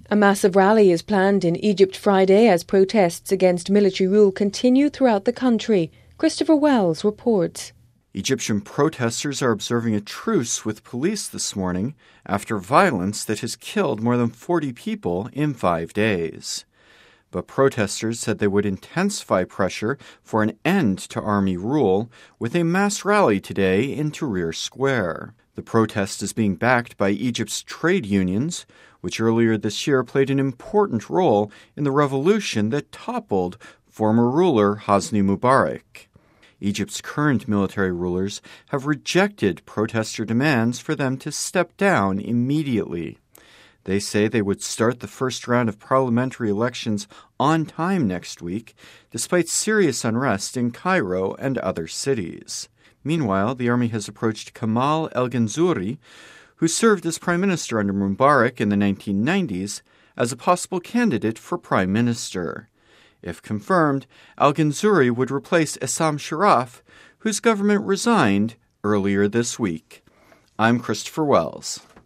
A massive rally is planned in Egypt Friday as protests against military rule continue throughout the country. Christopher Wells reports. Egyptian protesters are observing a truce with police this morning after violence that has killed more than 40 people in 5 days. But protesters said they would intensify pressure for an end to army rule with a mass rally today in Tahrir Square. The protest is being backed by Egypt's trade unions, which earlier this year played an important role in the revolution that toppled former ruler Hosni Mubarak. Egypt's current military rulers have rejected protester demands for them to step down immediately. They say they would start the first round of parliamentary elections on time next week, despite serious unrest in Cairo and other cities. Meanwhile, the army has approached Kamal El-Ganzouri, who served as prime minister under Mubarak in the 1990s, as a possible candidate for prime minister. If confirmed, Al-Ganzouri would replace Essam Sharaf, whose government resigned earlier this week. I'm Christopher Wells.